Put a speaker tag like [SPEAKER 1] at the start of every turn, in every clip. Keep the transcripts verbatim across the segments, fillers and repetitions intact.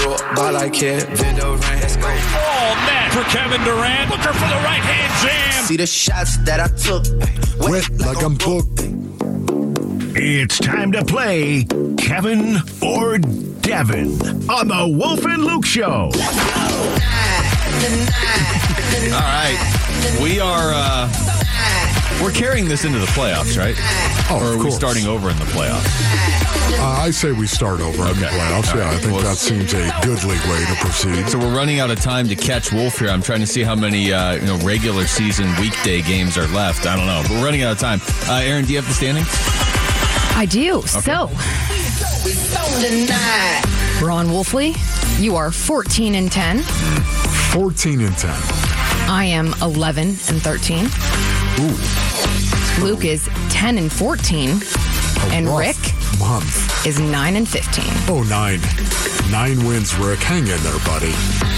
[SPEAKER 1] Do it by like Kevin Durant. Let's go.
[SPEAKER 2] All net for Kevin Durant. Booker for the right hand jam.
[SPEAKER 1] See the shots that I took.
[SPEAKER 3] Wet like I'm booked.
[SPEAKER 4] It's time to play Kevin or Devin on the Wolf and Luke Show.
[SPEAKER 5] All right. We are, uh, we're carrying this into the playoffs, right?
[SPEAKER 3] Oh,
[SPEAKER 5] or are
[SPEAKER 3] of
[SPEAKER 5] we
[SPEAKER 3] course.
[SPEAKER 5] starting over in the playoffs?
[SPEAKER 3] Uh, I say we start over in the
[SPEAKER 5] Okay.
[SPEAKER 3] playoffs.
[SPEAKER 5] All
[SPEAKER 3] Yeah,
[SPEAKER 5] right.
[SPEAKER 3] I think
[SPEAKER 5] Well,
[SPEAKER 3] that seems a goodly way to proceed.
[SPEAKER 5] So we're running out of time to catch Wolf here. I'm trying to see how many uh, you know regular season weekday games are left. I don't know, but we're running out of time. Uh, Aaron, do you have the standings?
[SPEAKER 6] I do. So, Ron Wolfley, you are fourteen and ten.
[SPEAKER 3] fourteen and ten.
[SPEAKER 6] I am eleven and thirteen.
[SPEAKER 3] Ooh.
[SPEAKER 6] Luke is ten and fourteen.
[SPEAKER 3] A
[SPEAKER 6] And
[SPEAKER 3] rough
[SPEAKER 6] Rick
[SPEAKER 3] month.
[SPEAKER 6] is nine and fifteen.
[SPEAKER 3] Oh, nine. Nine wins, Rick. Hang in there, buddy.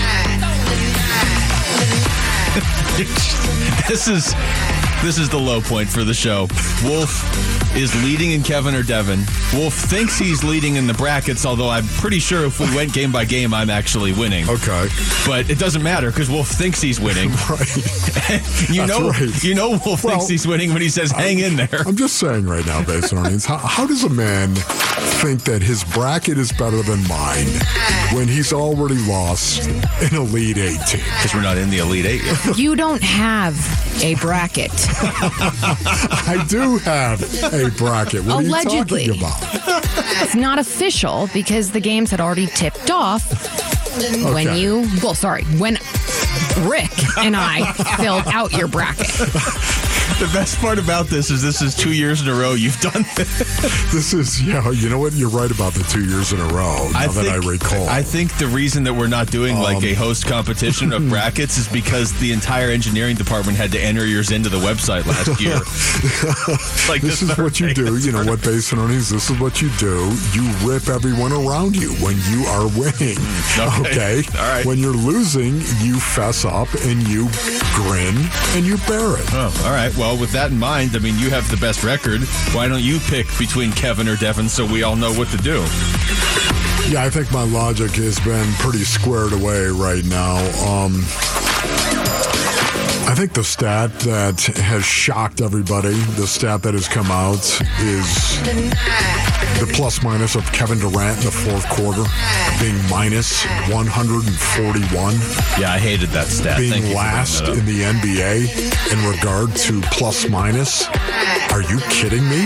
[SPEAKER 5] This is this is the low point for the show. Wolf is leading in Kevin or Devin. Wolf thinks he's leading in the brackets, although I'm pretty sure if we went game by game, I'm actually winning.
[SPEAKER 3] Okay.
[SPEAKER 5] But it doesn't matter because Wolf thinks he's winning.
[SPEAKER 3] Right.
[SPEAKER 5] you
[SPEAKER 3] That's
[SPEAKER 5] know,
[SPEAKER 3] right.
[SPEAKER 5] you know, Wolf
[SPEAKER 3] Well,
[SPEAKER 5] thinks he's winning when he says, "Hang in there."
[SPEAKER 3] I'm just saying right now, based on earnings, how, how does a man think that his bracket is better than mine when he's already lost an Elite Eight team?
[SPEAKER 5] Because we're not in the Elite Eight yet.
[SPEAKER 6] You don't have a bracket.
[SPEAKER 3] I do have a bracket. What
[SPEAKER 6] Allegedly.
[SPEAKER 3] are you talking about?
[SPEAKER 6] It's not official because the games had already tipped off when
[SPEAKER 3] Okay.
[SPEAKER 6] you, well, sorry, when Rick and I filled out your bracket.
[SPEAKER 5] The best part about this is this is two years in a row you've done this.
[SPEAKER 3] This is, yeah, you know what? You're right about the two years in a row, now that I recall.
[SPEAKER 5] I think the reason that we're not doing like
[SPEAKER 3] Um,
[SPEAKER 5] a host competition of brackets is because the entire engineering department had to enter yours into the website last year. like
[SPEAKER 3] this is what you do. You know what, base and earnings, this is what you do. You rip everyone around you when you are winning.
[SPEAKER 5] Okay.
[SPEAKER 3] Okay?
[SPEAKER 5] All right.
[SPEAKER 3] When you're losing, you fess up and you grin and you bear it.
[SPEAKER 5] Oh, all right. Well, with that in mind, I mean, you have the best record. Why don't you pick between Kevin or Devin so we all know what to do?
[SPEAKER 3] Yeah, I think my logic has been pretty squared away right now. Um, I think the stat that has shocked everybody, the stat that has come out, is the plus minus of Kevin Durant in the fourth quarter being minus one hundred forty-one.
[SPEAKER 5] Yeah, I hated that stat. Thank
[SPEAKER 3] Being
[SPEAKER 5] you for
[SPEAKER 3] last
[SPEAKER 5] bringing
[SPEAKER 3] in the N B A in regard to plus minus. Are you kidding me?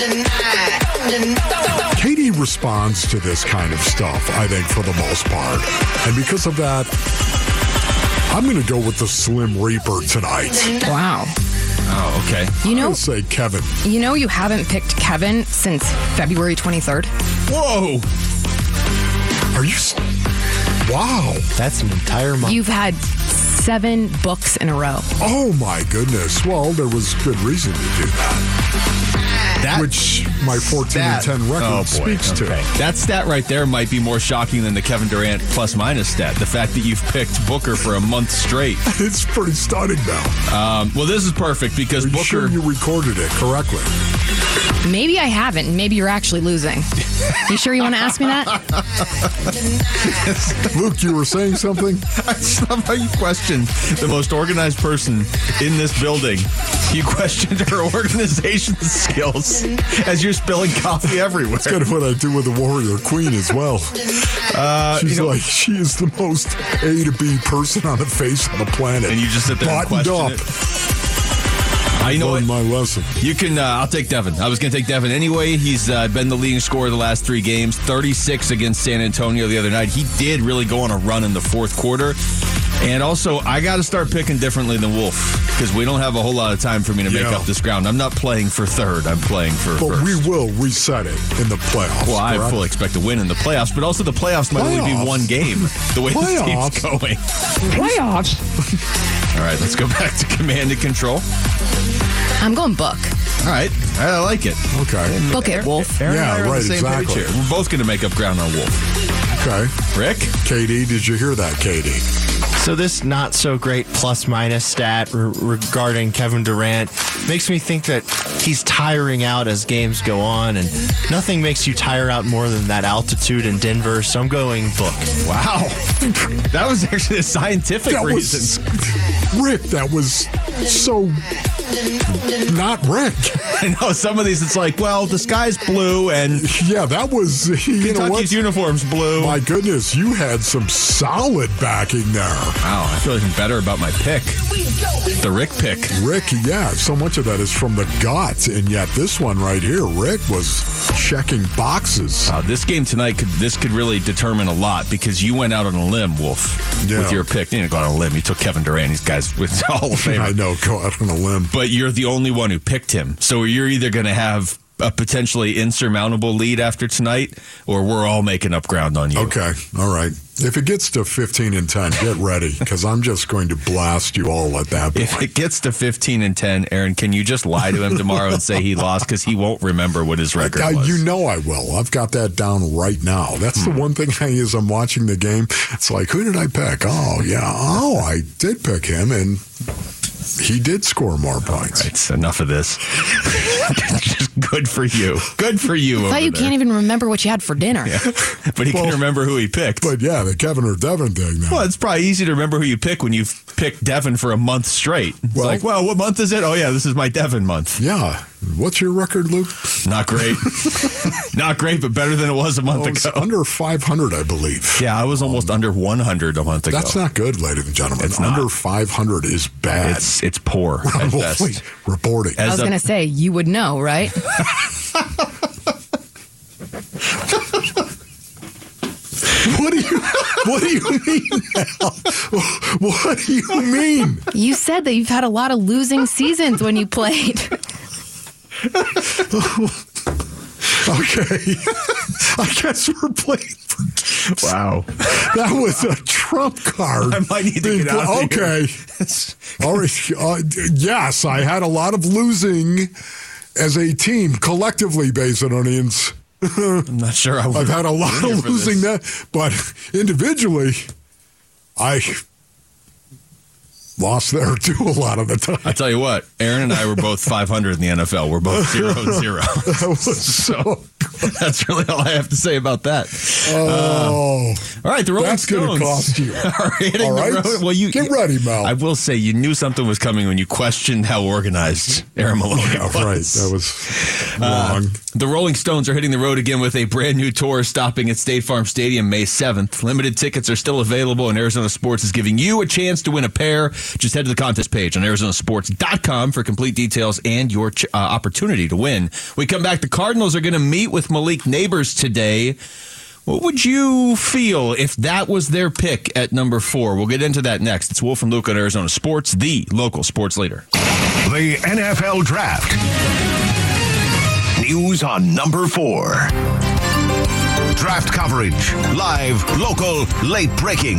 [SPEAKER 3] K D responds to this kind of stuff, I think, for the most part. And because of that, I'm going to go with the Slim Reaper tonight.
[SPEAKER 6] Wow.
[SPEAKER 5] Oh, okay.
[SPEAKER 6] You
[SPEAKER 3] I'm
[SPEAKER 6] know,
[SPEAKER 3] going to say Kevin.
[SPEAKER 6] you know you haven't picked Kevin since February twenty-third.
[SPEAKER 5] Whoa!
[SPEAKER 3] Are you... s- Wow.
[SPEAKER 7] That's an entire month.
[SPEAKER 6] You've had seven books in a row.
[SPEAKER 3] Oh, my goodness. Well, there was good reason to do that.
[SPEAKER 5] That
[SPEAKER 3] Which my fourteen and ten record
[SPEAKER 5] oh boy.
[SPEAKER 3] speaks to.
[SPEAKER 5] Okay. That stat right there might be more shocking than the Kevin Durant plus minus stat. The fact that you've picked Booker for a month straight.
[SPEAKER 3] It's pretty stunning now.
[SPEAKER 5] Um, well, this is perfect because
[SPEAKER 3] Are you
[SPEAKER 5] Booker.
[SPEAKER 3] sure you recorded it correctly?
[SPEAKER 6] Maybe I haven't. Maybe you're actually losing. You sure you want to ask me that?
[SPEAKER 3] Luke, you were saying something?
[SPEAKER 5] I just love how you questioned the most organized person in this building. You questioned her organization skills as you're spilling coffee everywhere.
[SPEAKER 3] That's kind of what I do with the Warrior Queen as well.
[SPEAKER 5] Uh,
[SPEAKER 3] She's
[SPEAKER 5] you know,
[SPEAKER 3] like, she is the most A to B person on the face of the planet.
[SPEAKER 5] and you just sit there and
[SPEAKER 3] Buttoned
[SPEAKER 5] question
[SPEAKER 3] up.
[SPEAKER 5] it. Uh, you know what?
[SPEAKER 3] Learned my lesson.
[SPEAKER 5] You can. Uh, I'll take Devin. I was going to take Devin anyway. He's uh, been the leading scorer the last three games. thirty-six against San Antonio the other night. He did really go on a run in the fourth quarter. And also, I got to start picking differently than Wolf because we don't have a whole lot of time for me to make
[SPEAKER 3] Yeah.
[SPEAKER 5] up this ground. I'm not playing for third. I'm playing for
[SPEAKER 3] But
[SPEAKER 5] first.
[SPEAKER 3] we will reset it in the playoffs.
[SPEAKER 5] Well, I
[SPEAKER 3] correct?
[SPEAKER 5] fully expect to win in the playoffs, but also the playoffs might only be
[SPEAKER 3] Playoffs?
[SPEAKER 5] one game the way the team's
[SPEAKER 3] Playoffs?
[SPEAKER 5] going.
[SPEAKER 6] Playoffs.
[SPEAKER 5] All right, let's go back to command and control.
[SPEAKER 6] I'm going book.
[SPEAKER 5] All right, I like it.
[SPEAKER 3] Okay.
[SPEAKER 6] Book it, Wolf.
[SPEAKER 5] Aaron and
[SPEAKER 3] Yeah,
[SPEAKER 5] I are on
[SPEAKER 3] right,
[SPEAKER 5] the same page
[SPEAKER 3] exactly.
[SPEAKER 5] here. We're both going to make up ground on Wolf.
[SPEAKER 3] Okay.
[SPEAKER 5] Rick?
[SPEAKER 3] K D, did you hear that, K D?
[SPEAKER 7] So this not so great plus minus stat re- regarding Kevin Durant makes me think that he's tiring out as games go on, and nothing makes you tire out more than that altitude in Denver. So I'm going book.
[SPEAKER 5] Wow. That was actually a scientific
[SPEAKER 3] That
[SPEAKER 5] reason.
[SPEAKER 3] was Rick. That was so not Rick.
[SPEAKER 5] I know some of these, it's like, well, the sky's blue and
[SPEAKER 3] Yeah, that was. You know what?
[SPEAKER 5] Kentucky's uniform's blue.
[SPEAKER 3] My goodness, you had some solid backing there.
[SPEAKER 5] Wow, I feel even better about my pick. The Rick pick.
[SPEAKER 3] Rick, yeah, so much of that is from the gut, and yet this one right here, Rick was checking boxes.
[SPEAKER 5] Uh, this game tonight, could this could really determine a lot because you went out on a limb, Wolf,
[SPEAKER 3] Yeah.
[SPEAKER 5] with your pick. You didn't go out on a limb. You took Kevin Durant. These guys with Hall of Fame.
[SPEAKER 3] I know, go out on a limb.
[SPEAKER 5] But you're the only one who picked him. So you're either going to have a potentially insurmountable lead after tonight, or we're all making up ground on you.
[SPEAKER 3] Okay, all right. If it gets to fifteen and ten, get ready, because I'm just going to blast you all at that point.
[SPEAKER 5] If it gets to fifteen and ten, Aaron, can you just lie to him tomorrow and say he lost because he won't remember what his record
[SPEAKER 3] I,
[SPEAKER 5] was?
[SPEAKER 3] you know I will. I've got that down right now. That's
[SPEAKER 5] Hmm.
[SPEAKER 3] the one thing I, as I'm watching the game, it's like, who did I pick? Oh, yeah. Oh, I did pick him, and he did score more points.
[SPEAKER 5] It's enough of this. Just good for you. Good for you.
[SPEAKER 6] I
[SPEAKER 5] over
[SPEAKER 6] thought you
[SPEAKER 5] there.
[SPEAKER 6] can't even remember what you had for dinner.
[SPEAKER 5] Yeah. But he
[SPEAKER 3] Well,
[SPEAKER 5] can remember who he picked.
[SPEAKER 3] But yeah, the Kevin or Devin thing now.
[SPEAKER 5] Well, it's probably easy to remember who you pick when you've picked Devin for a month straight. It's
[SPEAKER 3] Well-
[SPEAKER 5] like, well, what month is it? Oh, yeah, this is my Devin month.
[SPEAKER 3] Yeah. What's your record, Luke?
[SPEAKER 5] Not great. Not great, but better than it was a month
[SPEAKER 3] Oh, it's
[SPEAKER 5] ago.
[SPEAKER 3] under five hundred, I believe.
[SPEAKER 5] Yeah, I was almost under one hundred a month ago.
[SPEAKER 3] That's not good, ladies and gentlemen.
[SPEAKER 5] It's not.
[SPEAKER 3] Under five hundred is bad.
[SPEAKER 5] It's it's poor at best.
[SPEAKER 3] Wait, reporting.
[SPEAKER 6] I
[SPEAKER 5] As
[SPEAKER 6] was
[SPEAKER 5] a-
[SPEAKER 6] going to say, you would know, right?
[SPEAKER 3] What do you What do you mean now? What do you mean?
[SPEAKER 6] You said that you've had a lot of losing seasons when you played.
[SPEAKER 3] Okay. I guess we're playing for
[SPEAKER 5] Wow.
[SPEAKER 3] that was a trump card.
[SPEAKER 5] I might need to
[SPEAKER 3] being
[SPEAKER 5] get out of
[SPEAKER 3] pl-
[SPEAKER 5] here.
[SPEAKER 3] Okay. All right. Uh, yes, I had a lot of losing as a team, collectively, Basinonians.
[SPEAKER 5] I'm not sure I would.
[SPEAKER 3] I've had a lot
[SPEAKER 5] be here
[SPEAKER 3] of
[SPEAKER 5] for
[SPEAKER 3] losing
[SPEAKER 5] this.
[SPEAKER 3] that, but individually, I lost there too a lot of the time.
[SPEAKER 5] I tell you what, Aaron and I were both five hundred in the N F L. We're both zero and zero.
[SPEAKER 3] That was so.
[SPEAKER 5] That's really all I have to say about that.
[SPEAKER 3] Oh,
[SPEAKER 5] All right, the Rolling
[SPEAKER 3] that's going
[SPEAKER 5] Stones
[SPEAKER 3] to cost you.
[SPEAKER 5] are hitting
[SPEAKER 3] All right,
[SPEAKER 5] the road. Well, you
[SPEAKER 3] get ready, Mel.
[SPEAKER 5] I will say you knew something was coming when you questioned how organized Aaron Maloney
[SPEAKER 3] Yeah,
[SPEAKER 5] was.
[SPEAKER 3] right. That was wrong.
[SPEAKER 5] The Rolling Stones are hitting the road again with a brand new tour stopping at State Farm Stadium May seventh. Limited tickets are still available, and Arizona Sports is giving you a chance to win a pair. Just head to the contest page on Arizona Sports dot com for complete details and your ch- uh, opportunity to win. We come back. The Cardinals are going to meet with Malik Neighbors today. What would you feel if that was their pick at number four? We'll get into that next. It's Wolf and Luke on Arizona Sports, the local sports leader.
[SPEAKER 4] The N F L Draft. News on number four. Draft coverage. Live, local, late breaking.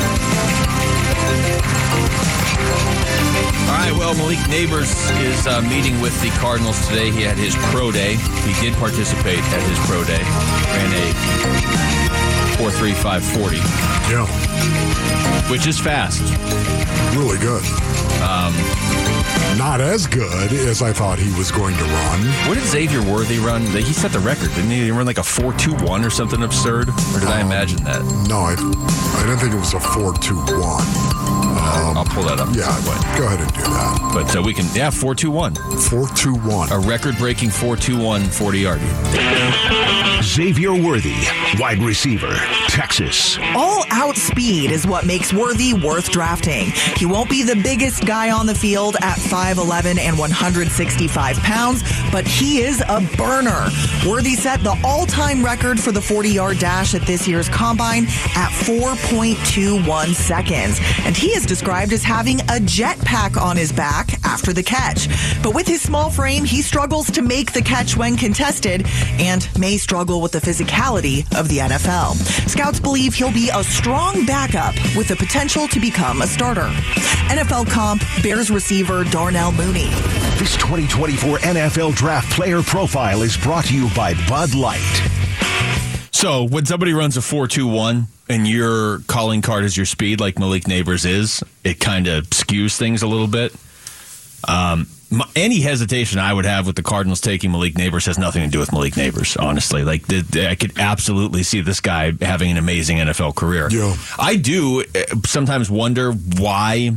[SPEAKER 5] All right, well, Malik Neighbors is uh, meeting with the Cardinals today. He had his pro day. He did participate at his pro day. Ran a four three five forty,
[SPEAKER 3] Yeah,
[SPEAKER 5] which is fast.
[SPEAKER 3] really good. Um, Not as good as I thought he was going to run.
[SPEAKER 5] What did Xavier Worthy run? He set the record, didn't he? He ran like a four two one or something absurd? Or did I imagine that?
[SPEAKER 3] No, I, I didn't think it was a four two one. Um,
[SPEAKER 5] I'll pull that up.
[SPEAKER 3] yeah, go ahead and do that.
[SPEAKER 5] But uh, we can, yeah, four two one.
[SPEAKER 3] four two one.
[SPEAKER 5] A record-breaking four two one forty-yarder.
[SPEAKER 4] Xavier Worthy, wide receiver, Texas.
[SPEAKER 8] All-out speed is what makes Worthy worth drafting. He won't be the biggest guy on the field at five eleven and one hundred sixty-five pounds, but he is a burner. Worthy set the all-time record for the forty-yard dash at this year's Combine at four point two one seconds. And he is described as having a jetpack on his back after the catch. But with his small frame, he struggles to make the catch when contested and may struggle with the physicality of the N F L. Scouts believe he'll be a strong backup with the potential to become a starter. N F L comp, Bears receiver Darnell Mooney.
[SPEAKER 4] This twenty twenty-four N F L Draft Player Profile is brought to you by Bud Light.
[SPEAKER 5] So So when somebody runs a four two one and your calling card is your speed, like Malik Neighbors is, it kind of skews things a little bit. Um, my, any hesitation I would have with the Cardinals taking Malik Neighbors has nothing to do with Malik Neighbors, honestly. Like the, the, I could absolutely see this guy having an amazing N F L career.
[SPEAKER 3] Yeah.
[SPEAKER 5] I do sometimes wonder why,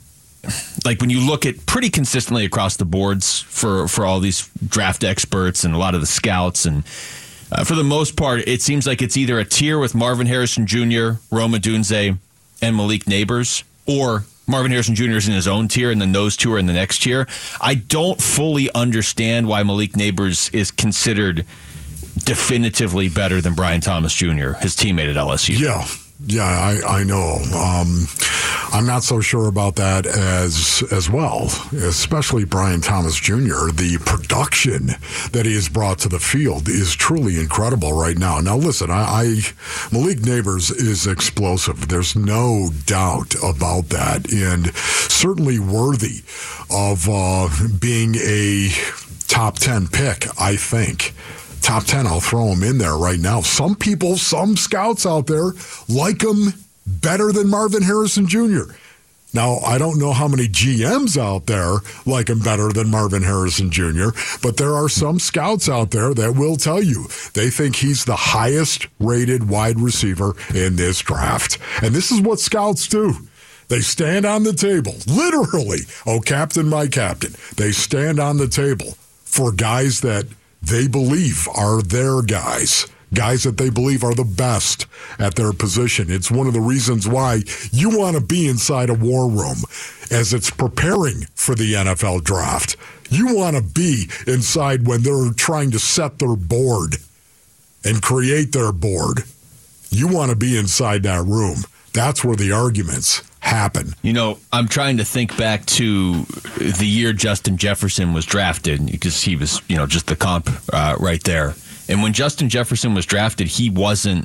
[SPEAKER 5] like when you look at pretty consistently across the boards for, for all these draft experts and a lot of the scouts, and uh, for the most part, it seems like it's either a tier with Marvin Harrison Junior, Rome Odunze, and Malik Neighbors, or Marvin Harrison Junior is in his own tier, and then those two are in the next tier. I don't fully understand why Malik Neighbors is considered definitively better than Brian Thomas Junior, his teammate at L S U.
[SPEAKER 3] Yeah. Yeah, I, I know. Um, I'm not so sure about that as as well, especially Brian Thomas Junior The production that he has brought to the field is truly incredible right now. Now, listen, I, I Malik Neighbors is explosive. There's no doubt about that, and certainly worthy of uh, being a top ten pick, I think. Top ten, I'll throw him in there right now. Some people, some scouts out there like him better than Marvin Harrison Junior Now, I don't know how many G Ms out there like him better than Marvin Harrison Junior, but there are some scouts out there that will tell you they think he's the highest rated wide receiver in this draft. And this is what scouts do. They stand on the table, literally. Oh, captain, my captain. They stand on the table for guys that they believe are their guys, guys that they believe are the best at their position. It's one of the reasons why you want to be inside a war room as it's preparing for the N F L draft. You want to be inside when they're trying to set their board and create their board. You want to be inside that room. That's where the arguments happen.
[SPEAKER 5] You know, I'm trying to think back to the year Justin Jefferson was drafted, because he was, you know, just the comp uh, right there. And when Justin Jefferson was drafted, he wasn't,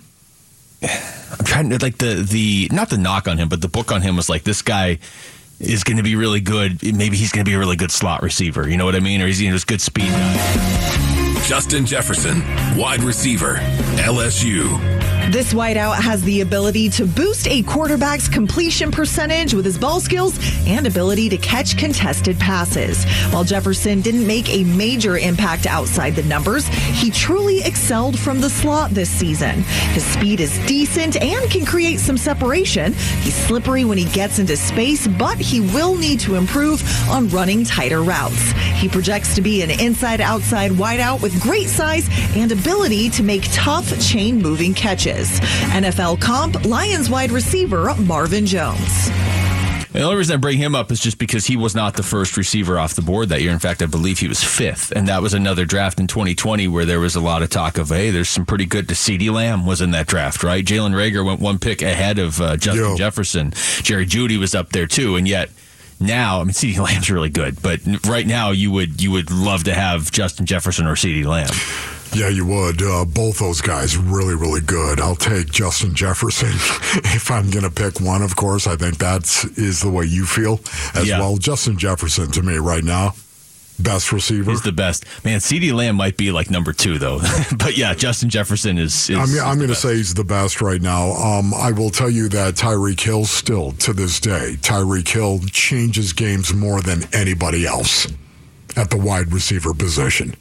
[SPEAKER 5] I'm trying to, like, the, the not the knock on him, but the book on him was like, this guy is going to be really good. Maybe he's going to be a really good slot receiver. You know what I mean? Or he's, you know, a good speed guy.
[SPEAKER 4] Justin Jefferson, wide receiver, L S U.
[SPEAKER 8] This wideout has the ability to boost a quarterback's completion percentage with his ball skills and ability to catch contested passes. While Jefferson didn't make a major impact outside the numbers, he truly excelled from the slot this season. His speed is decent and can create some separation. He's slippery when he gets into space, but he will need to improve on running tighter routes. He projects to be an inside-outside wideout with great size and ability to make tough chain-moving catches. N F L comp, Lions wide receiver Marvin Jones.
[SPEAKER 5] And the only reason I bring him up is just because he was not the first receiver off the board that year. In fact, I believe he was fifth. And that was another draft in twenty twenty where there was a lot of talk of, hey, there's some pretty good. CeeDee Lamb was in that draft, right? Jalen Reagor went one pick ahead of uh, Justin Yo. Jefferson. Jerry Jeudy was up there too. And yet now, I mean, CeeDee Lamb's really good. But right now, you would you would love to have Justin Jefferson or CeeDee Lamb.
[SPEAKER 3] Yeah, you would. Uh, both those guys really, really good. I'll take Justin Jefferson if I'm going to pick one, of course. I think that is the way you feel as yeah. well. Justin Jefferson, to me, right now, best receiver.
[SPEAKER 5] He's the best. Man, CeeDee Lamb might be like number two, though. But yeah, Justin Jefferson is, is
[SPEAKER 3] I mean, I'm going to
[SPEAKER 5] best.
[SPEAKER 3] say he's the best right now. Um, I will tell you that Tyreek Hill still, to this day, Tyreek Hill changes games more than anybody else at the wide receiver position.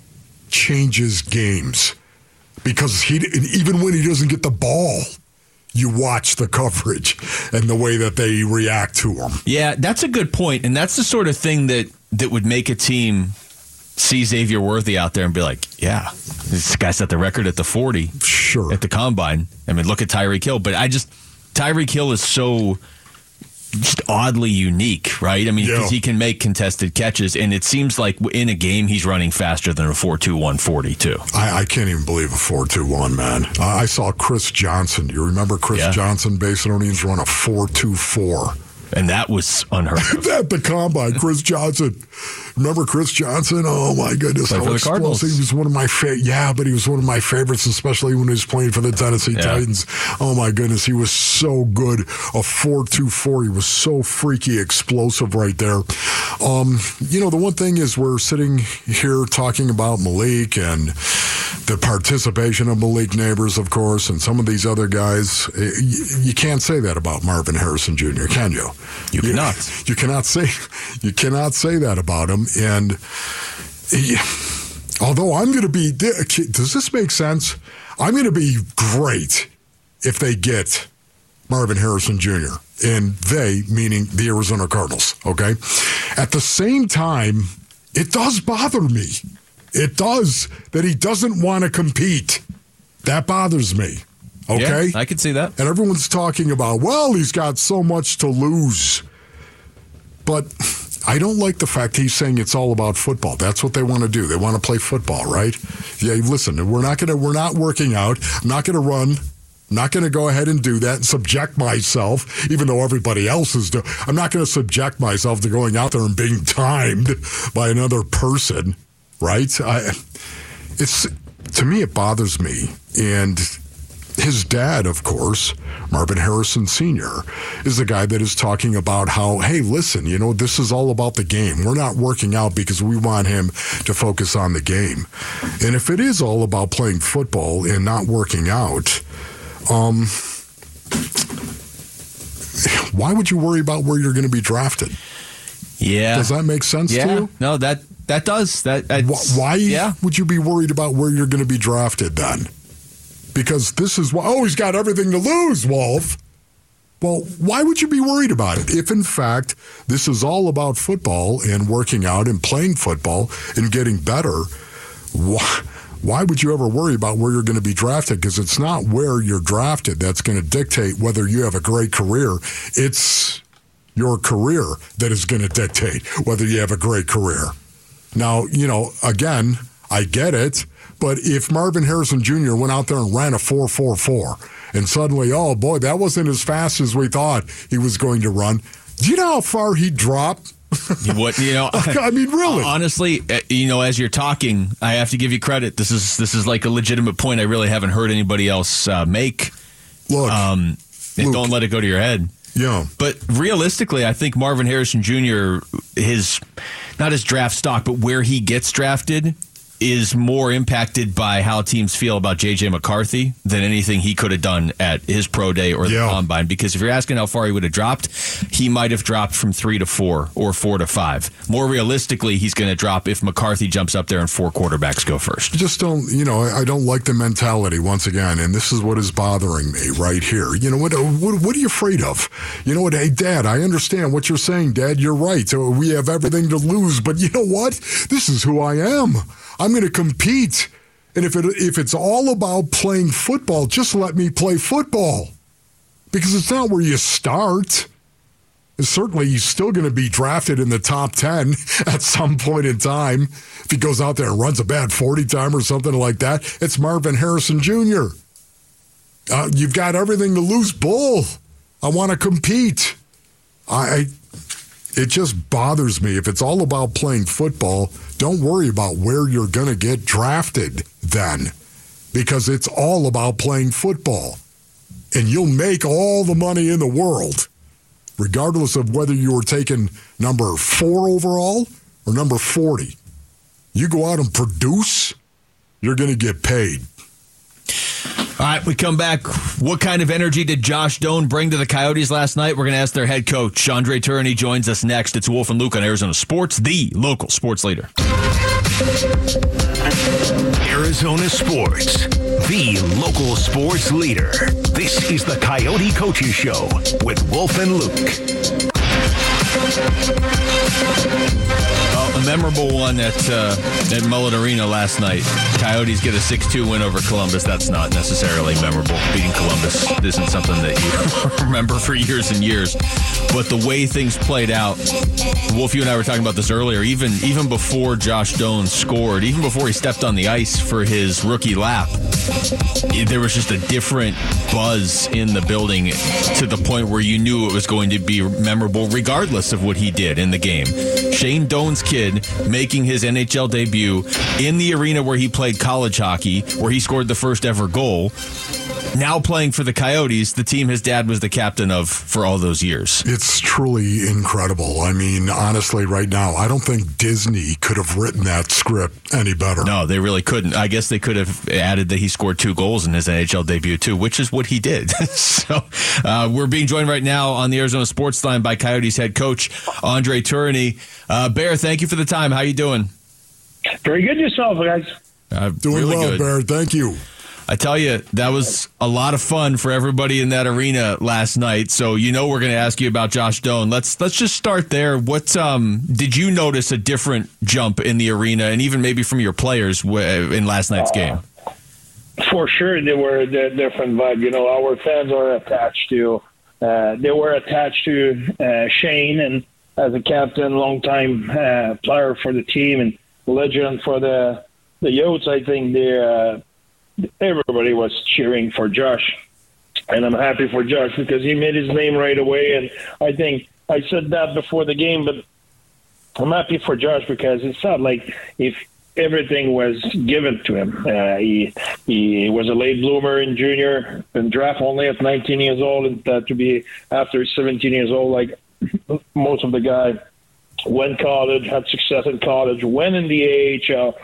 [SPEAKER 3] Changes games because he, even when he doesn't get the ball, you watch the coverage and the way that they react to him.
[SPEAKER 5] Yeah, that's a good point, and that's the sort of thing that, that would make a team see Xavier Worthy out there and be like, yeah, this guy set the record at the forty
[SPEAKER 3] sure.
[SPEAKER 5] at the Combine. I mean, look at Tyreek Hill. But I just, Tyreek Hill is so just oddly unique, right? I mean, because yeah. he can make contested catches, and it seems like in a game he's running faster than a four two one forty, too.
[SPEAKER 3] I, I can't even believe a four two one, man. I, I saw Chris Johnson. Do you remember Chris yeah. Johnson, Basinonians, run a four two four?
[SPEAKER 5] And that was unheard of.
[SPEAKER 3] At the Combine, Chris Johnson. Remember Chris Johnson? Oh, my goodness.
[SPEAKER 5] Played
[SPEAKER 3] how
[SPEAKER 5] for the Cardinals.
[SPEAKER 3] He was one of my fa- Yeah, but he was one of my favorites, especially when he was playing for the Tennessee yeah. Titans. Oh, my goodness. He was so good. A four two four. He was so freaky explosive right there. Um, you know, the one thing is we're sitting here talking about Malik and the participation of Malik Neighbors, of course, and some of these other guys. You, you can't say that about Marvin Harrison Junior, can you?
[SPEAKER 5] You cannot.
[SPEAKER 3] You, you cannot say you cannot say that about him. And he, although I'm going to be, does this make sense? I'm going to be great if they get Marvin Harrison Junior And they, meaning the Arizona Cardinals, okay? At the same time, it does bother me. It does that he doesn't want to compete. That bothers me. Okay?
[SPEAKER 5] Yeah, I can see that.
[SPEAKER 3] And everyone's talking about, well, he's got so much to lose. But I don't like the fact he's saying it's all about football. That's what they want to do. They want to play football, right? Yeah, listen, we're not gonna we're not working out. I'm not gonna run. I'm not going to go ahead and do that and subject myself, even though everybody else is doing. I'm not going to subject myself to going out there and being timed by another person, right? I, it's to me, it bothers me. And his dad, of course, Marvin Harrison Senior, is the guy that is talking about how, hey, listen, you know, this is all about the game. We're not working out because we want him to focus on the game. And if it is all about playing football and not working out, Um, why would you worry about where you're going to be drafted?
[SPEAKER 5] Yeah.
[SPEAKER 3] Does that make sense
[SPEAKER 5] yeah.
[SPEAKER 3] to you?
[SPEAKER 5] No, that that does. That
[SPEAKER 3] Why, why
[SPEAKER 5] yeah.
[SPEAKER 3] would you be worried about where you're going to be drafted then? Because this is why, oh, he's got everything to lose, Wolf. Well, why would you be worried about it? If, in fact, this is all about football and working out and playing football and getting better, why? Why would you ever worry about where you're going to be drafted? Because it's not where you're drafted that's going to dictate whether you have a great career. It's your career that is going to dictate whether you have a great career. Now, you know, again, I get it, but if Marvin Harrison Junior went out there and ran a four four four and suddenly, oh, boy, that wasn't as fast as we thought he was going to run, do you know how far he'd drop?
[SPEAKER 5] What you know?
[SPEAKER 3] I mean, really.
[SPEAKER 5] Honestly, you know, as you're talking, I have to give you credit. This is this is like a legitimate point. I really haven't heard anybody else uh, make.
[SPEAKER 3] Look,
[SPEAKER 5] um, and
[SPEAKER 3] Luke,
[SPEAKER 5] don't let it go to your head.
[SPEAKER 3] Yeah,
[SPEAKER 5] but realistically, I think Marvin Harrison Junior, his not his draft stock, but where he gets drafted, is more impacted by how teams feel about J J McCarthy than anything he could have done at his pro day or the
[SPEAKER 3] yeah.
[SPEAKER 5] combine. Because if you're asking how far he would have dropped, he might have dropped from three to four or four to five. More realistically, he's going to drop if McCarthy jumps up there and four quarterbacks go first.
[SPEAKER 3] Just don't, you know, I don't like the mentality once again, and this is what is bothering me right here. You know, what, what, what are you afraid of? You know what, hey, Dad, I understand what you're saying, Dad. You're right. We have everything to lose, but you know what? This is who I am. I'm going to compete. And if it if it's all about playing football, just let me play football. Because it's not where you start. And certainly he's still going to be drafted in the top ten at some point in time. If he goes out there and runs a bad forty time or something like that, it's Marvin Harrison Junior Uh, you've got everything to lose, bull. I want to compete. I... I It just bothers me. If it's all about playing football, don't worry about where you're going to get drafted then, because it's all about playing football. And you'll make all the money in the world, regardless of whether you were taken number four overall or number forty. You go out and produce, you're going to get paid.
[SPEAKER 5] All right, we come back. What kind of energy did Josh Doan bring to the Coyotes last night? We're going to ask their head coach. Andre Tourigny joins us next. It's Wolf and Luke on Arizona Sports, the local sports leader.
[SPEAKER 4] Arizona Sports, the local sports leader. This is the Coyote Coaches Show with Wolf and Luke.
[SPEAKER 5] Well, a memorable one at uh, at Mullet Arena last night. Coyotes get a six two win over Columbus. That's not necessarily memorable. Beating Columbus isn't something that you remember for years and years. But the way things played out, Wolf, you and I were talking about this earlier, even, even before Josh Doan scored, even before he stepped on the ice for his rookie lap, there was just a different buzz in the building to the point where you knew it was going to be memorable regardless of what he did in the game. Shane Doan's kid making his N H L debut in the arena where he played college hockey, where he scored the first ever goal. now playing for the Coyotes, the team his dad was the captain of for all those years.
[SPEAKER 3] It's truly incredible. I mean, honestly, right now, I don't think Disney could have written that script any better.
[SPEAKER 5] No, they really couldn't. I guess they could have added that he scored two goals in his N H L debut, too, which is what he did. so uh, we're being joined right now on the Arizona Sports Line by Coyotes head coach Andre Tourigny. Uh, Bear, thank you for the time. How you doing?
[SPEAKER 9] Very good yourself, guys.
[SPEAKER 5] Uh,
[SPEAKER 3] Doing
[SPEAKER 5] really
[SPEAKER 3] well,
[SPEAKER 5] good.
[SPEAKER 3] Bear. Thank you.
[SPEAKER 5] I tell you, that was a lot of fun for everybody in that arena last night. So you know we're going to ask you about Josh Doan. Let's let's just start there. What um, did you notice a different jump in the arena, and even maybe from your players w- in last night's game?
[SPEAKER 9] For sure, they were a different vibe. You know, our fans are attached to. Uh, they were attached to uh, Shane, and as a captain, longtime uh, player for the team, and legend for the the Yotes. I think they. Uh, Everybody was cheering for Josh, and I'm happy for Josh because he made his name right away. And I think I said that before the game, but I'm happy for Josh because it's not like if everything was given to him. Uh, he he was a late bloomer in junior and draft only at nineteen years old, and that to be after seventeen years old, like most of the guys, went college, had success in college, went in the A H L.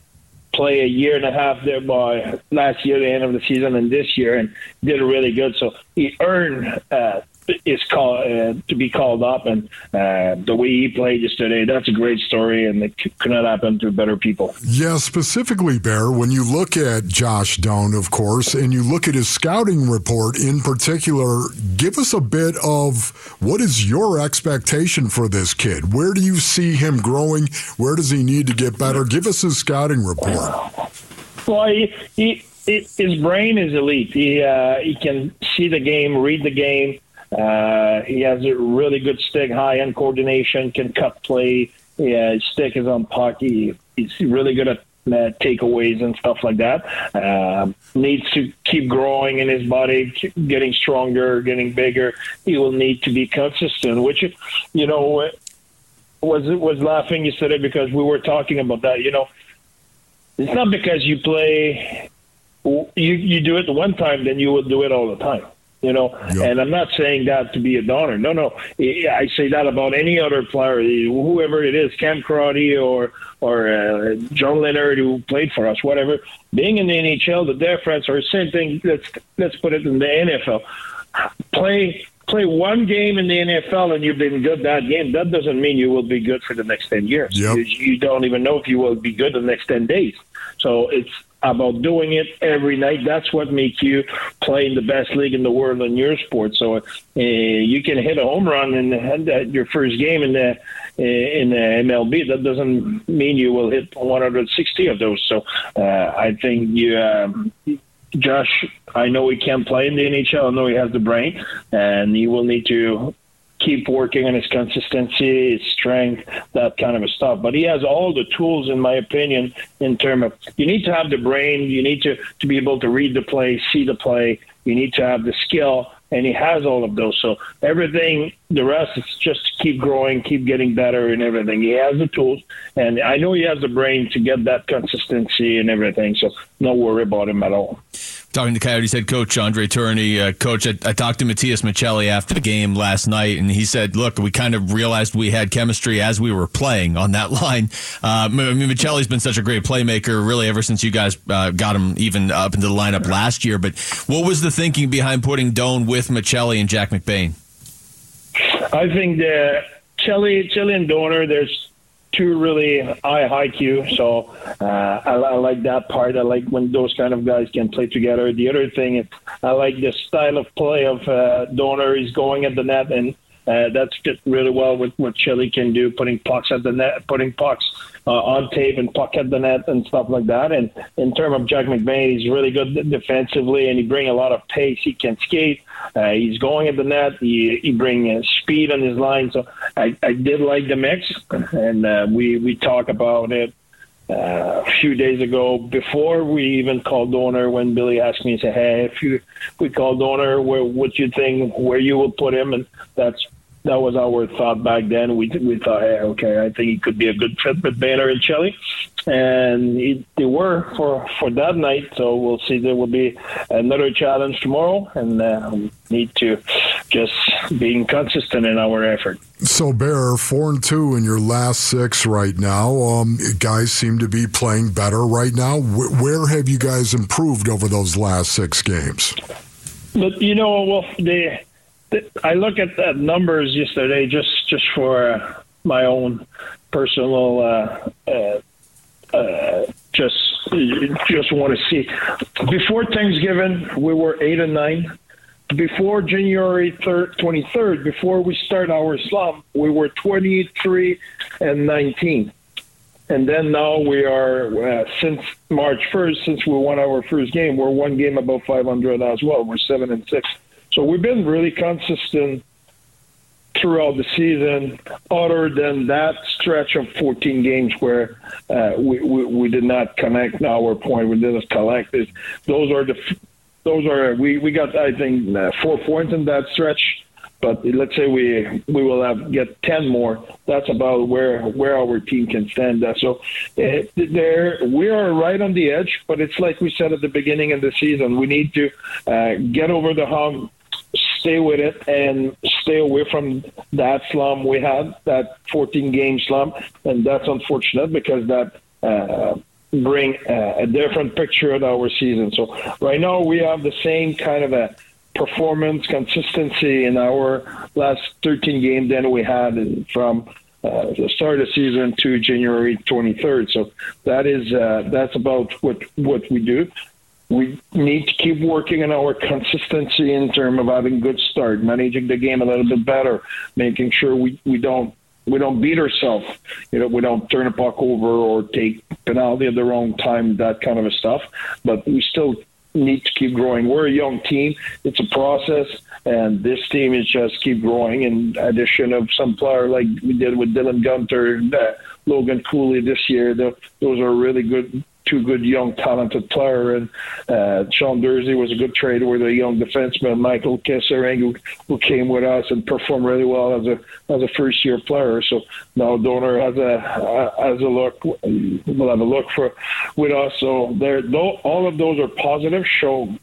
[SPEAKER 9] Play a year and a half there by last year, the end of the season, and this year, and did really good. So he earned uh, his call uh, to be called up, and uh, the way he played yesterday, that's a great story, and it could not happen to better people.
[SPEAKER 3] Yeah, specifically, Bear, when you look at Josh Doan, of course, and you look at his scouting report in particular, give us a bit of what is your expectation for this kid? Where do you see him growing? Where does he need to get better? Give us his scouting report.
[SPEAKER 9] Well, he, he, his brain is elite. He, uh, he can see the game, read the game. Uh, he has a really good stick, high-end coordination, can cut play. Yeah, his stick is on puck. He, he's really good at uh, takeaways and stuff like that. Uh, needs to keep growing in his body, keep getting stronger, getting bigger. He will need to be consistent, which, you know, was was laughing yesterday because we were talking about that. You know, it's not because you play, you you do it one time, then you will do it all the time. You know, yep. And I'm not saying that to be a downer. No, no. I say that about any other player, whoever it is, Cam Crotty or or uh, John Leonard who played for us, whatever. Being in the N H L, the difference, or same thing, let's, let's put it in the N F L. Play play one game in the N F L and you've been good that game. That doesn't mean you will be good for the next ten years.
[SPEAKER 3] Yep.
[SPEAKER 9] You, you don't even know if you will be good the next ten days. So it's about doing it every night. That's what makes you play in the best league in the world in your sport. So uh, you can hit a home run in the, your first game in the in the M L B. That doesn't mean you will hit one hundred sixty of those. So uh, I think you, um, Josh, I know he can play in the N H L. I know he has the brain, and he will need to keep working on his consistency, his strength, that kind of stuff. But he has all the tools, in my opinion, in terms of you need to have the brain, you need to, to be able to read the play, see the play, you need to have the skill, and he has all of those. So everything, the rest is just keep growing, keep getting better and everything. He has the tools, and I know he has the brain to get that consistency and everything, so no worry about him at all.
[SPEAKER 5] Talking to Coyotes head coach Andre Tourigny. Uh, coach, I, I talked to Matthias Michelli after the game last night, and he said, look, we kind of realized we had chemistry as we were playing on that line. Uh, I mean, Michelli's been such a great playmaker, really, ever since you guys uh, got him even up into the lineup last year. But what was the thinking behind putting Doan with Michelli and Jack McBain?
[SPEAKER 9] I think the Chelly, Chelly and Doner, there's two really high I Q, so uh, I, I like that part. I like when those kind of guys can play together. The other thing is I like the style of play of uh, Doner. He's going at the net, and uh, that's fit really well with what Chelly can do, putting pucks at the net, putting pucks uh, on tape and puck at the net and stuff like that. And in terms of Jack McBain, he's really good defensively, and he brings a lot of pace. He can skate. Uh, he's going at the net. He, he brings uh, speed on his line. So I, I did like the mix, and uh, we, we talked about it uh, a few days ago before we even called Doner. When Billy asked me, he said, hey, if you we call Doner, where what you think, where you will put him? And that's that was our thought back then. We we thought, hey, okay, I think he could be a good fit with Banner and Chelly. and it, they were for, for that night. So we'll see. There will be another challenge tomorrow, and uh, we need to just being consistent in our effort.
[SPEAKER 3] So, Bear, four and two in your last six right now. Um, guys seem to be playing better right now. Wh- where have you guys improved over those last six games?
[SPEAKER 9] But you know, well, the, the I look at the numbers yesterday just just for uh, my own personal. Uh, uh, Uh, just just want to see. Before Thanksgiving, we were eight and nine. Before January third, twenty-third, before we start our slump, we were twenty-three and nineteen. And then now we are, uh, since March first, since we won our first game, we're one game above five hundred as well. We're seven and six. So we've been really consistent throughout the season, other than that stretch of fourteen games where uh, we, we we did not connect our point, we didn't collect it. Those are the those are we, we got I think uh, four points in that stretch, but let's say we we will have get ten more. That's about where where our team can stand. At. So uh, there we are right on the edge, but it's like we said at the beginning of the season, we need to uh, get over the hump, stay with it, and stay away from that slump we had, that fourteen-game slump, and that's unfortunate because that uh, bring uh, a different picture of our season. So right now we have the same kind of a performance consistency in our last thirteen games than we had from uh, the start of the season to January twenty-third. So that is uh, that's about what what we do. We need to keep working on our consistency in terms of having good start, managing the game a little bit better, making sure we, we don't we don't beat ourselves. You know, we don't turn a puck over or take penalty at the wrong time, that kind of stuff. But we still need to keep growing. We're a young team. It's a process, and this team is just keep growing. In addition of some player like we did with Dylan Gunter, uh, Logan Cooley this year, the, those are really good. Two good young talented player, and uh, Sean Dursey was a good trade with a young defenseman, Michael Kessering, who, who came with us and performed really well as a as a first year player. So now Donor has a has a look, will have a look for with us. So there, all of those are positive. Show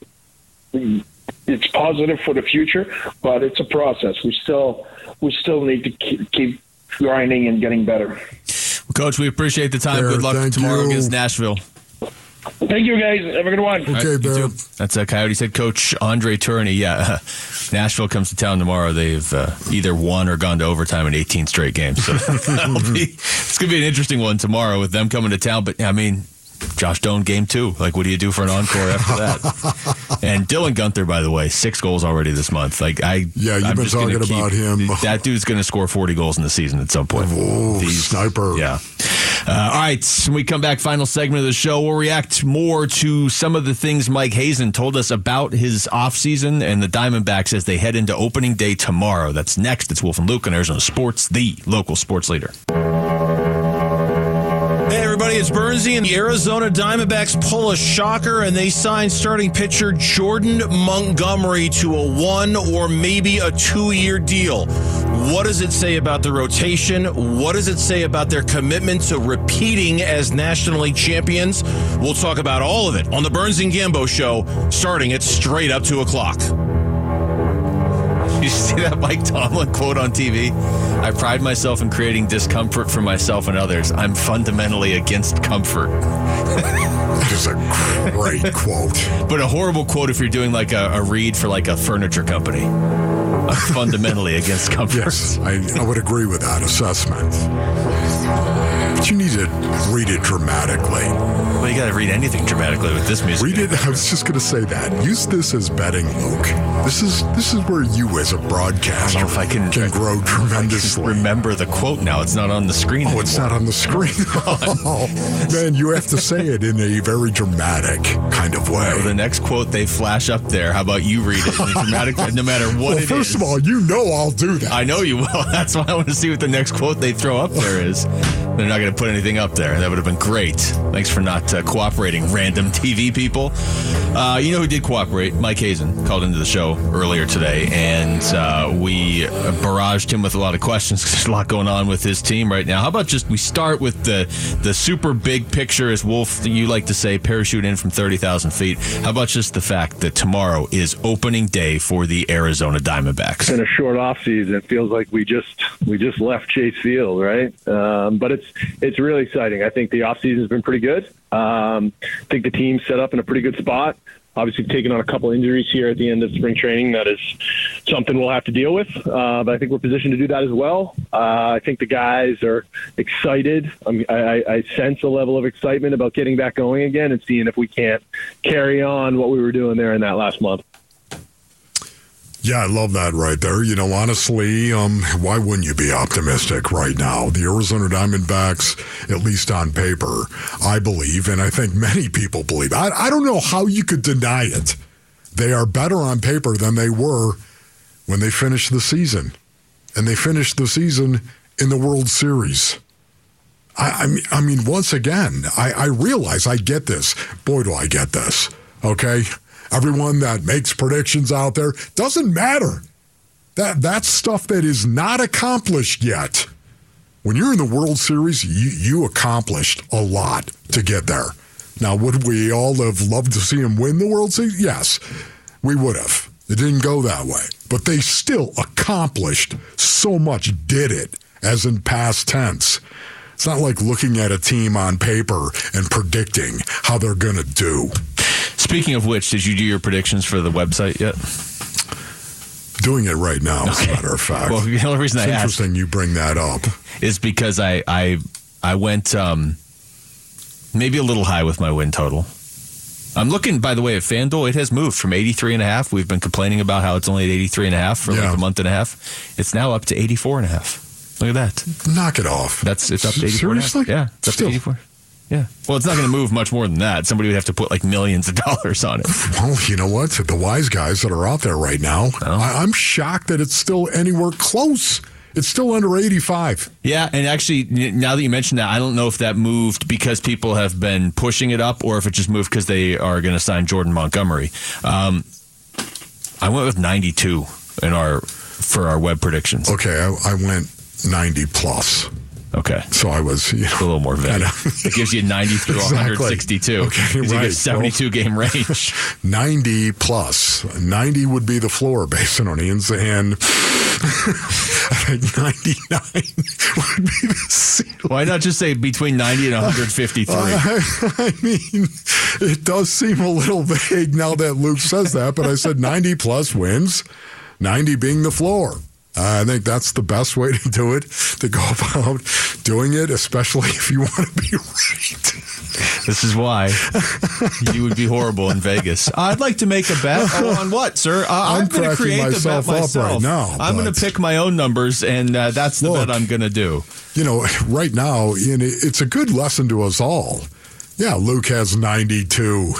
[SPEAKER 9] it's positive for the future, but it's a process. We still we still need to keep, keep grinding and getting better.
[SPEAKER 5] Coach, we appreciate the time.
[SPEAKER 3] Bear,
[SPEAKER 5] Good luck tomorrow
[SPEAKER 3] you.
[SPEAKER 5] against Nashville.
[SPEAKER 9] Thank you, guys. Have a good one.
[SPEAKER 3] Okay,
[SPEAKER 5] right,
[SPEAKER 3] Bear.
[SPEAKER 5] That's uh, Coyotes head coach Andre Tourigny. Yeah, uh, Nashville comes to town tomorrow. They've uh, either won or gone to overtime in eighteen straight games. So that'll be, it's going to be an interesting one tomorrow with them coming to town. But, I mean, Josh Doan, game two. Like, what do you do for an encore after that? And Dylan Gunther, by the way, six goals already this month. Like I,
[SPEAKER 3] Yeah, you've
[SPEAKER 5] I'm
[SPEAKER 3] been
[SPEAKER 5] just gonna
[SPEAKER 3] talking
[SPEAKER 5] keep-
[SPEAKER 3] about him.
[SPEAKER 5] That dude's going to score forty goals in the season at some point.
[SPEAKER 3] Oh,
[SPEAKER 5] These-
[SPEAKER 3] sniper.
[SPEAKER 5] Yeah. Uh, all right, when we come back, final segment of the show, we'll react more to some of the things Mike Hazen told us about his offseason and the Diamondbacks as they head into opening day tomorrow. That's next. It's Wolf and Luke on Arizona Sports, the local sports leader.
[SPEAKER 2] Hey everybody, it's Bernsey, and the Arizona Diamondbacks pull a shocker, and they sign starting pitcher Jordan Montgomery to a one or maybe a two-year deal. What does it say about the rotation? What does it say about their commitment to repeating as National League champions? We'll talk about all of it on the Burns and Gambo Show, starting at straight up two o'clock.
[SPEAKER 5] You see that Mike Tomlin quote on T V? I pride myself in creating discomfort for myself and others. I'm fundamentally against comfort.
[SPEAKER 3] That is a great quote.
[SPEAKER 5] But a horrible quote if you're doing like a, a read for like a furniture company. I'm fundamentally against comfort.
[SPEAKER 3] Yes, I, I would agree with that assessment. But you need to read it dramatically.
[SPEAKER 5] Well, you got to read anything dramatically with this music.
[SPEAKER 3] Read it. I was just going to say that. Use this as betting, Luke. This is this is where you, as a broadcaster,
[SPEAKER 5] I don't know if I can,
[SPEAKER 3] can grow tremendously.
[SPEAKER 5] Remember the quote now. It's not on the screen
[SPEAKER 3] Oh,
[SPEAKER 5] anymore.
[SPEAKER 3] it's not on the screen. Oh, man, you have to say it in a very dramatic kind of way.
[SPEAKER 5] Well, the next quote they flash up there. How about you read it in a dramatic way, no matter what
[SPEAKER 3] well,
[SPEAKER 5] it
[SPEAKER 3] first
[SPEAKER 5] is.
[SPEAKER 3] of all, you know I'll do that.
[SPEAKER 5] I know you will. That's why I want to see what the next quote they throw up there is. They're not going to put anything up there. That would have been great. Thanks for not uh, cooperating, random T V people. Uh, you know who did cooperate? Mike Hazen called into the show earlier today, and uh, we barraged him with a lot of questions because there's a lot going on with his team right now. How about just we start with the, the super big picture, as Wolf, you like to say, parachute in from thirty thousand feet. How about just the fact that tomorrow is opening day for the Arizona Diamondbacks?
[SPEAKER 10] It's been a short off season. It feels like we just we just left Chase Field, right? Um, but it's it's really exciting. I think the off season has been pretty good. Um, I think the team's set up in a pretty good spot. Obviously, taking on a couple injuries here at the end of spring training. That is something we'll have to deal with. Uh, but I think we're positioned to do that as well. Uh, I think the guys are excited. I, mean, I, I sense a level of excitement about getting back going again and seeing if we can't carry on what we were doing there in that last month.
[SPEAKER 3] Yeah, I love that right there. You know, honestly, um, why wouldn't you be optimistic right now? The Arizona Diamondbacks, at least on paper, I believe, and I think many people believe. I, I don't know how you could deny it. They are better on paper than they were when they finished the season. And they finished the season in the World Series. I, I, mean, I mean, once again, I, I realize I get this. Boy, do I get this. Okay? Everyone that makes predictions out there, doesn't matter. That that's stuff that is not accomplished yet. When you're in the World Series, you, you accomplished a lot to get there. Now, would we all have loved to see them win the World Series? Yes, we would have. It didn't go that way. But they still accomplished so much, did it, as in past tense. It's not like looking at a team on paper and predicting how they're going to do.
[SPEAKER 5] Speaking of which, did you do your predictions for the website yet?
[SPEAKER 3] Doing it right now,
[SPEAKER 5] okay.
[SPEAKER 3] As a matter of fact.
[SPEAKER 5] Well, the only reason
[SPEAKER 3] it's
[SPEAKER 5] I asked
[SPEAKER 3] interesting you bring that up
[SPEAKER 5] is because I I, I went um, maybe a little high with my win total. I'm looking, by the way, at FanDuel. It has moved from eighty-three and a half. We've been complaining about how it's only at eighty-three and a half for yeah. like a month and a half. It's now up to eighty-four and a half. Look at that.
[SPEAKER 3] Knock it off.
[SPEAKER 5] That's it's up to eighty-four.
[SPEAKER 3] Seriously?
[SPEAKER 5] Yeah, it's up
[SPEAKER 3] Still.
[SPEAKER 5] to eighty-four. Yeah. Well, it's not going to move much more than that. Somebody would have to put like millions of dollars on it.
[SPEAKER 3] Well, you know what? The wise guys that are out there right now, oh. I, I'm shocked that it's still anywhere close. It's still under eighty-five.
[SPEAKER 5] Yeah, and actually, now that you mentioned that, I don't know if that moved because people have been pushing it up or if it just moved because they are going to sign Jordan Montgomery. Um, I went with ninety-two in our for our web predictions.
[SPEAKER 3] Okay, I, I went ninety plus.
[SPEAKER 5] Okay.
[SPEAKER 3] So I was, you know,
[SPEAKER 5] a little more vague. It gives you ninety through exactly. one hundred sixty-two.
[SPEAKER 3] Okay, right.
[SPEAKER 5] A seventy-two well, game range.
[SPEAKER 3] ninety plus. ninety would be the floor based on onions, and I think ninety-nine would be the ceiling.
[SPEAKER 5] Why not just say between ninety and one hundred fifty-three? Uh,
[SPEAKER 3] I, I mean, it does seem a little vague now that Luke says that, but I said ninety plus wins, ninety being the floor. Uh, I think that's the best way to do it, to go about doing it, especially if you want to be right.
[SPEAKER 5] This is why you would be horrible in Vegas. I'd like to make a bet. Oh, on what, sir? Uh, I'm, I'm going to create the bet myself. Right now, I'm going to pick my own numbers, and uh, that's the look, bet I'm going to do.
[SPEAKER 3] You know, right now, it's a good lesson to us all. Yeah, Luke has ninety-two.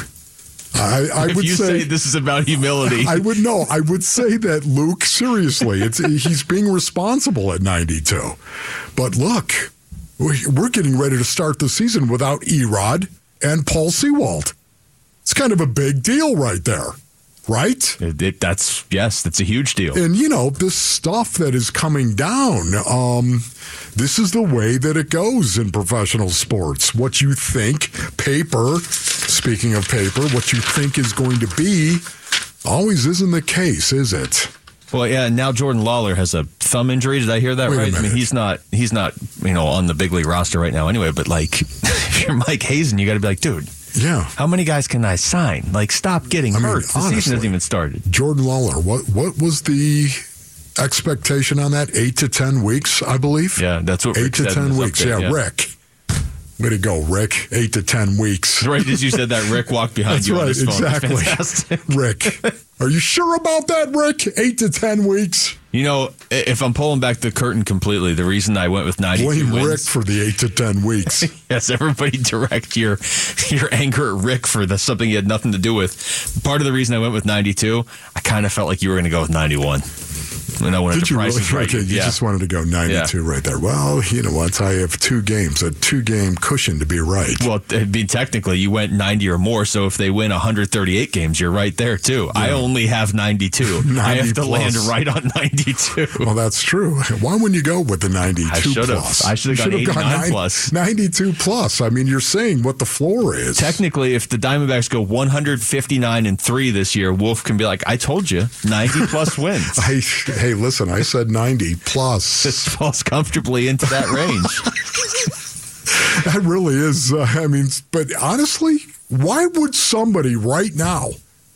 [SPEAKER 3] I, I
[SPEAKER 5] if
[SPEAKER 3] would
[SPEAKER 5] you
[SPEAKER 3] say,
[SPEAKER 5] say this is about humility.
[SPEAKER 3] I would know. I would say that Luke, seriously, it's he's being responsible at ninety-two. But look, we're getting ready to start the season without Erod and Paul Sewald. It's kind of a big deal right there, right?
[SPEAKER 5] It, it, that's yes, that's a huge deal.
[SPEAKER 3] And you know, this stuff that is coming down. Um, this is the way that it goes in professional sports. What you think, paper. Speaking of paper, what you think is going to be always isn't the case, is it?
[SPEAKER 5] Well, yeah, and now Jordan Lawler has a thumb injury. Did I hear that
[SPEAKER 3] Wait
[SPEAKER 5] right? I mean, he's not he's not, you know, on the big league roster right now anyway, but like if you're Mike Hazen, you got to be like, dude,
[SPEAKER 3] yeah.
[SPEAKER 5] How many guys can I sign? Like, stop getting
[SPEAKER 3] I mean,
[SPEAKER 5] hurt. The
[SPEAKER 3] honestly,
[SPEAKER 5] season hasn't even started.
[SPEAKER 3] Jordan Lawler, what what was the expectation on that? Eight to ten weeks, I believe?
[SPEAKER 5] Yeah, that's what
[SPEAKER 3] Eight
[SPEAKER 5] Rick
[SPEAKER 3] to
[SPEAKER 5] said
[SPEAKER 3] ten
[SPEAKER 5] in
[SPEAKER 3] weeks.
[SPEAKER 5] Update,
[SPEAKER 3] yeah,
[SPEAKER 5] yeah,
[SPEAKER 3] Rick. Way to go, Rick. Eight to ten weeks.
[SPEAKER 5] Right as you said that, Rick walked behind
[SPEAKER 3] That's
[SPEAKER 5] you
[SPEAKER 3] right,
[SPEAKER 5] on his phone.
[SPEAKER 3] exactly.
[SPEAKER 5] Fantastic.
[SPEAKER 3] Rick. Are you sure about that, Rick? Eight to ten weeks?
[SPEAKER 5] You know, if I'm pulling back the curtain completely, the reason I went with ninety-two
[SPEAKER 3] Blame
[SPEAKER 5] wins,
[SPEAKER 3] Rick for the eight to ten weeks.
[SPEAKER 5] Yes, everybody direct your your anger at Rick for the, something he had nothing to do with. Part of the reason I went with ninety-two, I kind of felt like you were going to go with ninety-one. And I wanted
[SPEAKER 3] Did
[SPEAKER 5] to
[SPEAKER 3] you
[SPEAKER 5] price
[SPEAKER 3] really?
[SPEAKER 5] it right.
[SPEAKER 3] Okay, you
[SPEAKER 5] yeah.
[SPEAKER 3] just wanted to go ninety-two
[SPEAKER 5] Yeah.
[SPEAKER 3] right there. Well, you know what? I have two games, a two-game cushion to be right.
[SPEAKER 5] Well, it'd be technically you went ninety or more, so if they win one hundred thirty-eight games, you're right there too. Yeah. I only have ninety-two. I have to
[SPEAKER 3] plus.
[SPEAKER 5] land right on ninety-two.
[SPEAKER 3] Well, that's true. Why wouldn't you go with the ninety-two
[SPEAKER 5] I should've.
[SPEAKER 3] plus?
[SPEAKER 5] I should have gone eighty-nine plus.
[SPEAKER 3] ninety-two plus. I mean, you're saying what the floor is.
[SPEAKER 5] Technically, if the Diamondbacks go one fifty-nine and three this year, Wolf can be like, I told you, ninety plus wins.
[SPEAKER 3] I, hey, listen, I said ninety plus.
[SPEAKER 5] This falls comfortably into that range.
[SPEAKER 3] That really is. Uh, I mean, but honestly, why would somebody right now,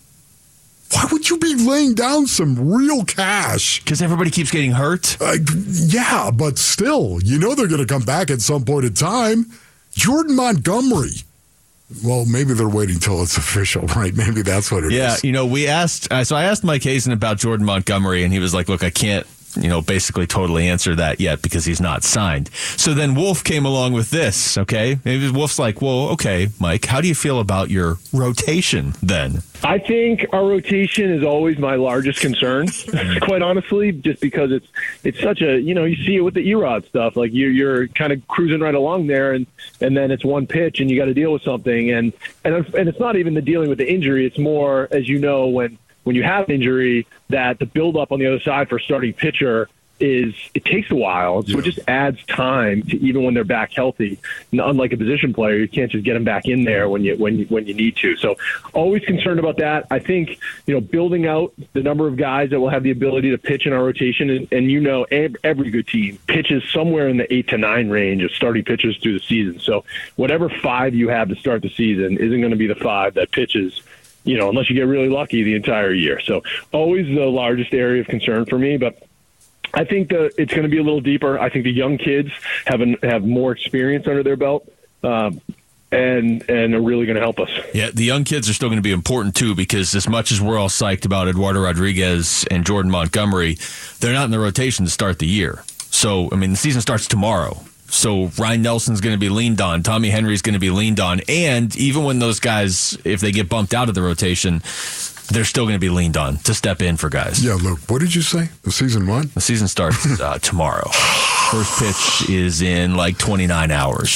[SPEAKER 3] why would you be laying down some real cash?
[SPEAKER 5] Because everybody keeps getting hurt.
[SPEAKER 3] Uh, yeah, but still, you know they're going to come back at some point in time. Jordan Montgomery. Well, maybe they're waiting till it's official, right? Maybe that's what it
[SPEAKER 5] yeah,
[SPEAKER 3] is.
[SPEAKER 5] you know, we asked, uh, so I asked Mike Hazen about Jordan Montgomery, and he was like, look, I can't, you know, basically totally answer that yet because he's not signed. So then Wolf came along with this, okay? Maybe Wolf's like, well, okay, Mike, how do you feel about your rotation then?
[SPEAKER 10] I think our rotation is always my largest concern, quite honestly, just because it's it's such a, you know, you see it with the E-Rod stuff. Like you're, you're kind of cruising right along there, and, and then it's one pitch, and you got to deal with something. And, and and it's not even the dealing with the injury. It's more, as you know, when, when you have an injury, that the buildup on the other side for a starting pitcher is it takes a while. So yeah. It just adds time to even when they're back healthy. And unlike a position player, you can't just get them back in there when you when you, when you need to. So always concerned about that. I think, you know, building out the number of guys that will have the ability to pitch in our rotation, and, and you know, every good team pitches somewhere in the eight to nine range of starting pitchers through the season. So whatever five you have to start the season isn't going to be the five that pitches, you know, unless you get really lucky the entire year. So always the largest area of concern for me, but I think the, it's going to be a little deeper. I think the young kids have an, have more experience under their belt, um, and and are really going to help us.
[SPEAKER 5] Yeah, the young kids are still going to be important too, because as much as we're all psyched about Eduardo Rodriguez and Jordan Montgomery, they're not in the rotation to start the year. So, I mean, the season starts tomorrow. So Ryan Nelson's going to be leaned on. Tommy Henry's going to be leaned on. And even when those guys, if they get bumped out of the rotation, they're still going to be leaned on to step in for guys.
[SPEAKER 3] Yeah, Luke, what did you say? The season what?
[SPEAKER 5] The season starts uh, tomorrow. First pitch is in like twenty-nine hours.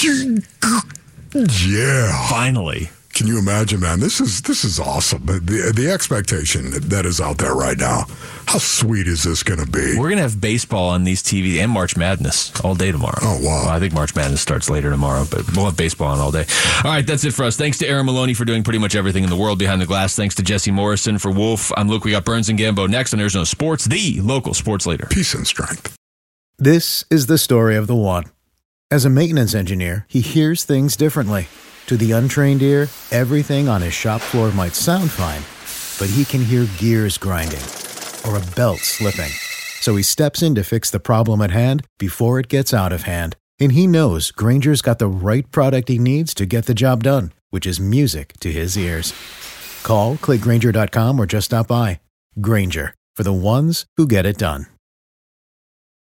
[SPEAKER 3] Yeah.
[SPEAKER 5] Finally.
[SPEAKER 3] Can you imagine, man? This is this is awesome. The, the expectation that is out there right now. How sweet is this going to be?
[SPEAKER 5] We're going to have baseball on these T Vs and March Madness all day tomorrow.
[SPEAKER 3] Oh, wow.
[SPEAKER 5] Well, I think March Madness starts later tomorrow, but we'll have baseball on all day. All right, that's it for us. Thanks to Aaron Maloney for doing pretty much everything in the world behind the glass. Thanks to Jesse Morrison for Wolf. I'm Luke. We got Burns and Gambo next on Arizona Sports, the local sports leader.
[SPEAKER 3] Peace and strength.
[SPEAKER 11] This is the story of the one. As a maintenance engineer, he hears things differently. To the untrained ear, everything on his shop floor might sound fine, but he can hear gears grinding or a belt slipping. So he steps in to fix the problem at hand before it gets out of hand. And he knows Grainger's got the right product he needs to get the job done, which is music to his ears. Call, click Grainger dot com, or just stop by. Grainger, for the ones who get it done.